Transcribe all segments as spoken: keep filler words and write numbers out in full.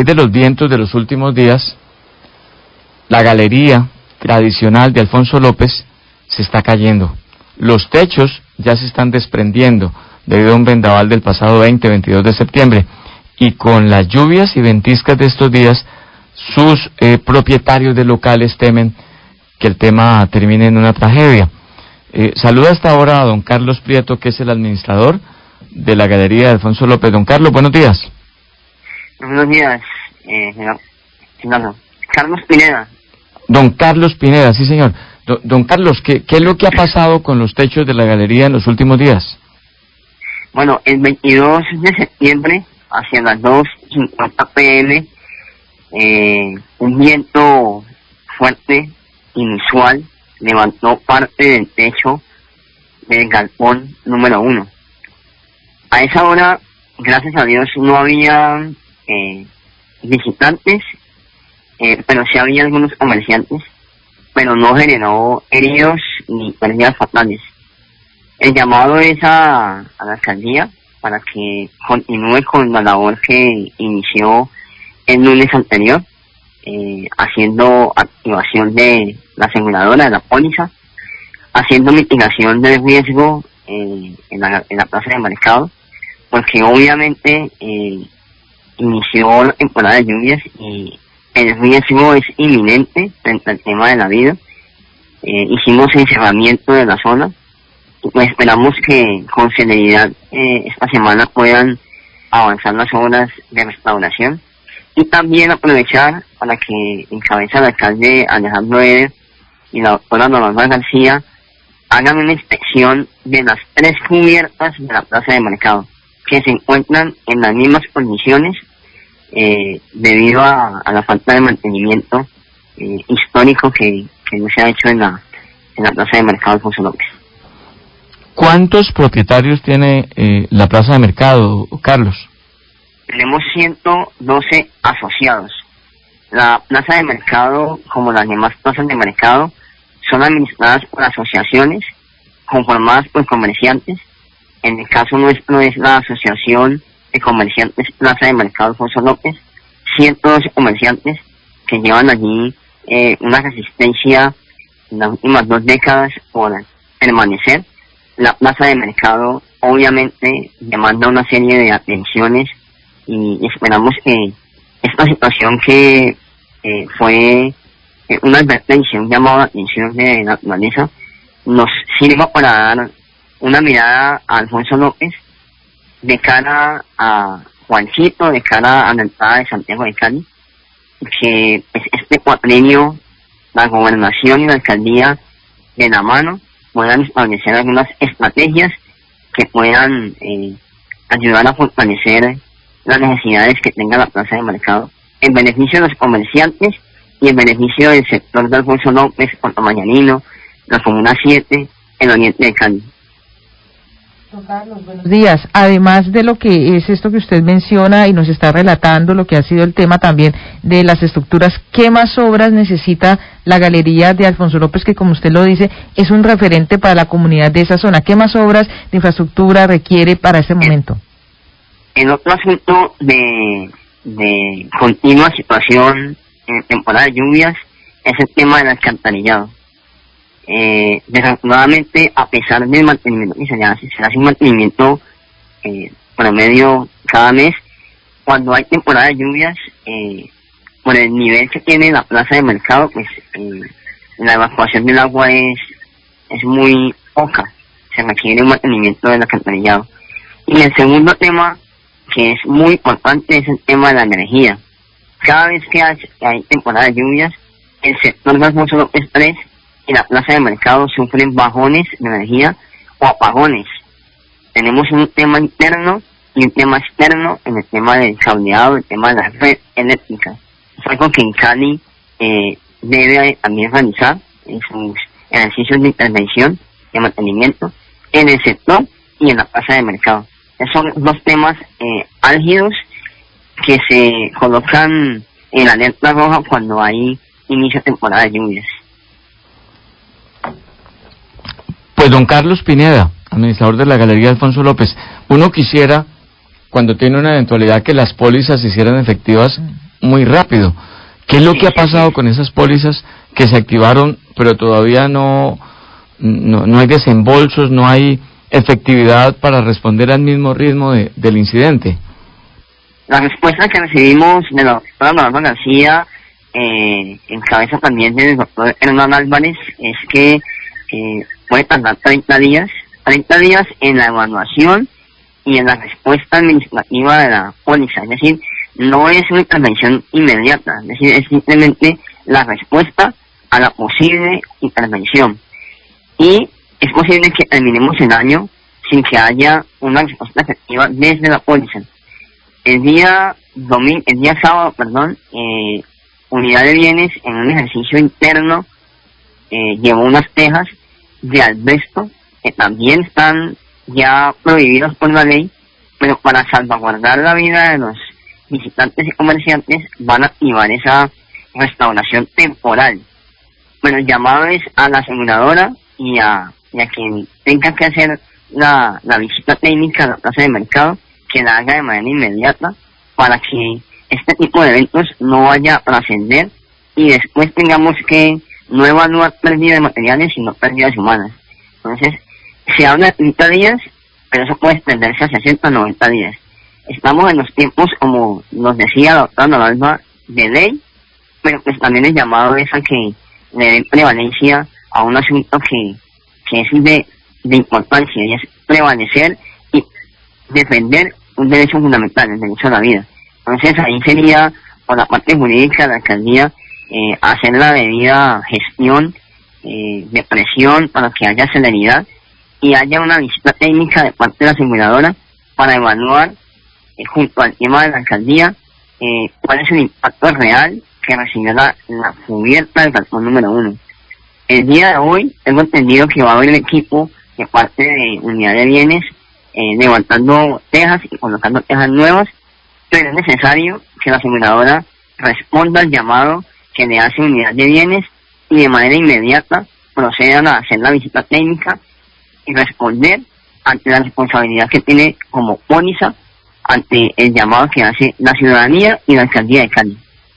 de los vientos de los últimos días, la galería tradicional de Alfonso López se está cayendo. Los techos ya se están desprendiendo debido a un vendaval del pasado veinte, veintidós de septiembre. Y con las lluvias y ventiscas de estos días, sus eh, propietarios de locales temen que el tema termine en una tragedia. Eh, saluda hasta ahora a don Carlos Prieto, que es el administrador de la galería de Alfonso López. Don Carlos, buenos días. Buenos días, eh, señor. señor Carlos Pineda. Don Carlos Pineda, sí señor. Do, don Carlos, ¿qué, ¿qué es lo que ha pasado con los techos de la galería en los últimos días? Bueno, el veintidós de septiembre, hacia las dos cincuenta pe eme, eh, un viento fuerte, inusual, levantó parte del techo del galpón número uno. A esa hora, gracias a Dios, no había eh, visitantes, eh, pero sí había algunos comerciantes, pero no generó heridos ni pérdidas fatales. El llamado es a, a la alcaldía para que continúe con la labor que inició el lunes anterior, eh, haciendo activación de la aseguradora, de la póliza, haciendo mitigación del riesgo eh, en, la, en la plaza de mercado, porque obviamente eh, inició la temporada de lluvias y el riesgo es inminente frente al tema de la vida. Eh, hicimos encerramiento de la zona y pues esperamos que con celeridad eh, esta semana puedan avanzar las obras de restauración y también aprovechar para que encabeza el alcalde Alejandro Eder y la doctora Norma García hagan una inspección de las tres cubiertas de la plaza de mercado que se encuentran en las mismas condiciones eh, debido a, a la falta de mantenimiento eh, histórico que, que no se ha hecho en la en la plaza de mercado Alfonso López. ¿Cuántos propietarios tiene eh, la plaza de mercado, Carlos? Tenemos ciento doce asociados. La plaza de mercado, como las demás plazas de mercado, son administradas por asociaciones conformadas por comerciantes. En el caso nuestro es la Asociación de Comerciantes Plaza de Mercado Alfonso López, ciento doce comerciantes que llevan allí eh, una resistencia en las últimas dos décadas por permanecer. La plaza de mercado obviamente demanda una serie de atenciones y esperamos que esta situación que eh, fue eh, una advertencia, un llamado de atención de la naturaleza, nos sirva para dar una mirada a Alfonso López de cara a Juancito, de cara a la entrada de Santiago de Cali, que pues, este cuatrenio, la gobernación y la alcaldía de la mano puedan establecer algunas estrategias que puedan eh, ayudar a fortalecer las necesidades que tenga la plaza de mercado en beneficio de los comerciantes y en beneficio del sector de Alfonso López, Puerto Mañanino, la Comuna siete, el oriente de Cali. Carlos, buenos días. Además de lo que es esto que usted menciona y nos está relatando, lo que ha sido el tema también de las estructuras, ¿qué más obras necesita la galería de Alfonso López, que como usted lo dice, es un referente para la comunidad de esa zona? ¿Qué más obras de infraestructura requiere para ese momento? En otro asunto de, de continua situación en temporada de lluvias es el tema del alcantarillado. Eh, desafortunadamente, a pesar del mantenimiento que se le hace, se hace un mantenimiento eh, promedio cada mes. Cuando hay temporada de lluvias, eh, por el nivel que tiene la plaza de mercado, pues eh, la evacuación del agua es es muy poca. Se requiere un mantenimiento del alcantarillado. Y el segundo tema, que es muy importante, es el tema de la energía. Cada vez que hay, hay temporada de lluvias, el sector de Alfonso López tres y la plaza de mercado sufren bajones de energía o apagones. Tenemos un tema interno y un tema externo en el tema del cableado, el tema de la red eléctrica. Es algo que en Cali eh, debe también realizar en sus ejercicios de intervención, de mantenimiento, en el sector y en la plaza de mercado. Esos son dos temas eh, álgidos que se colocan en la alerta roja cuando hay inicio de temporada de lluvias. Pues don Carlos Pineda, administrador de la Galería Alfonso López, uno quisiera, cuando tiene una eventualidad, que las pólizas se hicieran efectivas muy rápido. ¿Qué es lo que ha pasado con esas pólizas que se activaron, pero todavía no, no, no hay desembolsos, no hay efectividad para responder al mismo ritmo de, del incidente? La respuesta que recibimos de la doctora Norma García, eh, en cabeza también del doctor Hernán Álvarez, es que eh, puede tardar treinta días, treinta días en la evaluación y en la respuesta administrativa de la póliza. Es decir, no es una intervención inmediata, es decir, es simplemente la respuesta a la posible intervención. Y es posible que terminemos el año sin que haya una respuesta efectiva desde la póliza. El día domingo, el día sábado, perdón, eh, Unidad de Bienes, en un ejercicio interno, eh, llevó unas tejas de asbesto que también están ya prohibidos por la ley, pero para salvaguardar la vida de los visitantes y comerciantes van a activar esa restauración temporal. Bueno, el llamado es a la aseguradora y a, y a quien tenga que hacer la, la visita técnica a la plaza de mercado, que la haga de manera inmediata para que este tipo de eventos no vaya a trascender y después tengamos que no evaluar pérdida de materiales sino pérdidas humanas. Entonces, se habla de treinta días, pero eso puede extenderse a sesenta o noventa días. Estamos en los tiempos, como nos decía la doctora Noralba, de ley, pero pues también el llamado es a que le den prevalencia a un asunto que, que es de, de importancia, y es prevalecer y defender un derecho fundamental, el derecho a la vida. Entonces ahí sería, por la parte jurídica de la alcaldía, eh, hacer la debida gestión eh, de presión para que haya celeridad y haya una visita técnica de parte de la aseguradora para evaluar, eh, junto al tema de la alcaldía, eh, cuál es el impacto real que recibió la, la cubierta del cartón número uno. El día de hoy tengo entendido que va a haber el equipo de parte de Unidad de Bienes eh, levantando tejas y colocando tejas nuevas, pero es necesario que la aseguradora responda al llamado que le hace Unidad de Bienes y de manera inmediata procedan a hacer la visita técnica y responder ante la responsabilidad que tiene como póliza ante el llamado que hace la ciudadanía y la alcaldía de Cali.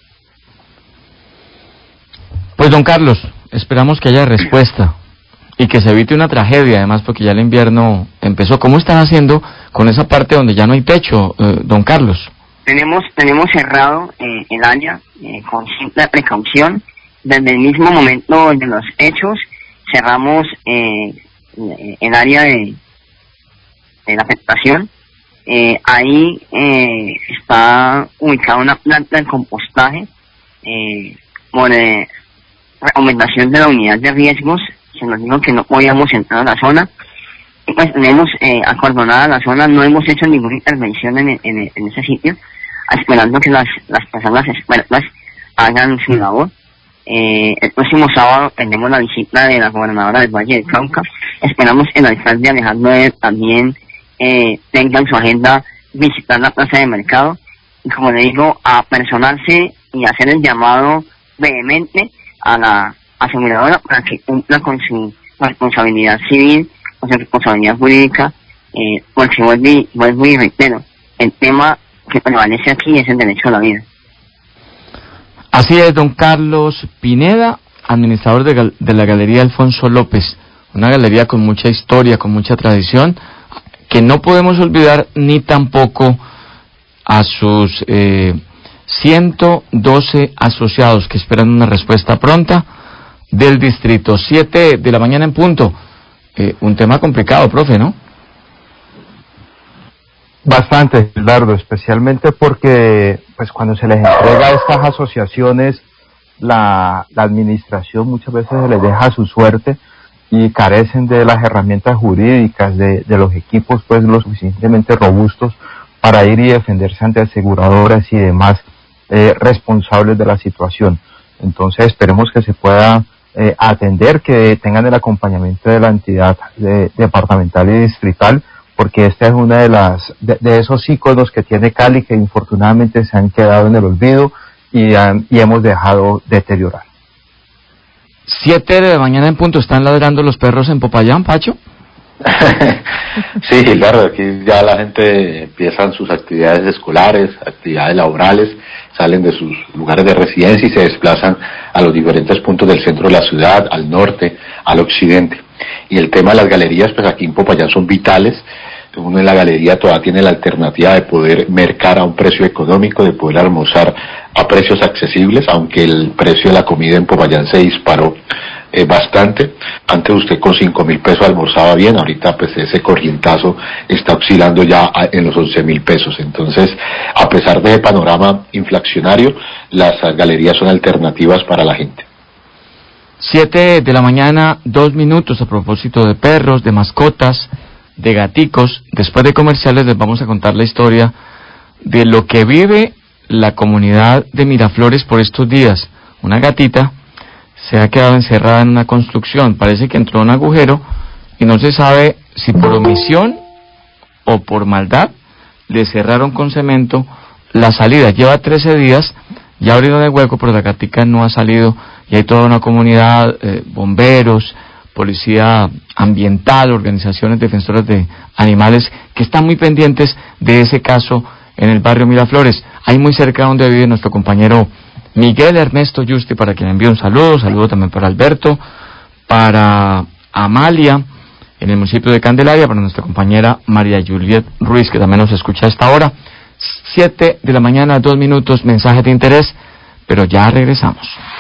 Pues don Carlos, esperamos que haya respuesta y que se evite una tragedia, además, porque ya el invierno empezó. ¿Cómo están haciendo con esa parte donde ya no hay techo, eh, don Carlos? Tenemos tenemos cerrado eh, el área eh, con simple precaución. Desde el mismo momento de los hechos cerramos eh, el área de, de la afectación. Eh, ahí eh, está ubicada una planta de compostaje eh, por eh, recomendación de la unidad de riesgos. Se nos dijo que no podíamos entrar a la zona y pues tenemos eh, acordonada la zona. No hemos hecho ninguna intervención en, en, en ese sitio, esperando que las, las personas expertas hagan su labor. Eh, el próximo sábado tenemos la visita de la gobernadora del Valle del Cauca. Esperamos que el alcalde Alejandro Eder también eh, tenga en su agenda visitar la plaza de mercado y, como le digo, a personarse y hacer el llamado vehemente a la aseguradora para que cumpla con su responsabilidad civil, con su responsabilidad jurídica, eh, porque vuelvo y, vuelvo y reitero, el tema que prevalece aquí es el derecho a la vida. Así es, don Carlos Pineda, administrador de, gal- de la Galería Alfonso López, una galería con mucha historia, con mucha tradición, que no podemos olvidar ni tampoco a sus eh, ciento doce asociados que esperan una respuesta pronta del distrito. Siete de la mañana en punto. Eh, un tema complicado, profe, ¿no? Bastante, Eduardo, especialmente porque pues cuando se les entrega a estas asociaciones, la, la administración muchas veces se les deja a su suerte y carecen de las herramientas jurídicas, de, de los equipos pues lo suficientemente robustos para ir y defenderse ante aseguradoras y demás eh, responsables de la situación. Entonces esperemos que se pueda eh, atender, que tengan el acompañamiento de la entidad de, departamental y distrital, porque esta es una de las de, de esos íconos que tiene Cali que infortunadamente se han quedado en el olvido y, han, y hemos dejado deteriorar. Siete de la mañana en punto. ¿Están ladrando los perros en Popayán, Pacho? Sí, Gilberto, aquí ya la gente empiezan sus actividades escolares, actividades laborales, salen de sus lugares de residencia y se desplazan a los diferentes puntos del centro de la ciudad, al norte, al occidente. Y el tema de las galerías, pues aquí en Popayán son vitales. Uno en la galería todavía tiene la alternativa de poder mercar a un precio económico, de poder almorzar a precios accesibles, aunque el precio de la comida en Popayán se disparó eh, bastante. Antes usted con cinco mil pesos almorzaba bien, ahorita pues ese corrientazo está oscilando ya a, en los once mil pesos. Entonces, a pesar de ese panorama inflacionario, las galerías son alternativas para la gente. Siete de la mañana, dos minutos, a propósito de perros, de mascotas, de gaticos. Después de comerciales les vamos a contar la historia de lo que vive la comunidad de Miraflores por estos días. Una gatita se ha quedado encerrada en una construcción, parece que entró en un agujero y no se sabe si por omisión o por maldad le cerraron con cemento la salida. Lleva trece días, ya abrieron el hueco, pero la gatica no ha salido y hay toda una comunidad, eh, bomberos, policía ambiental, organizaciones defensoras de animales que están muy pendientes de ese caso en el barrio Miraflores, ahí muy cerca donde vive nuestro compañero Miguel Ernesto Yuste, para quien envío un saludo, saludo también para Alberto, para Amalia, en el municipio de Candelaria, para nuestra compañera María Juliet Ruiz, que también nos escucha a esta hora. Siete de la mañana, dos minutos, mensaje de interés, pero ya regresamos.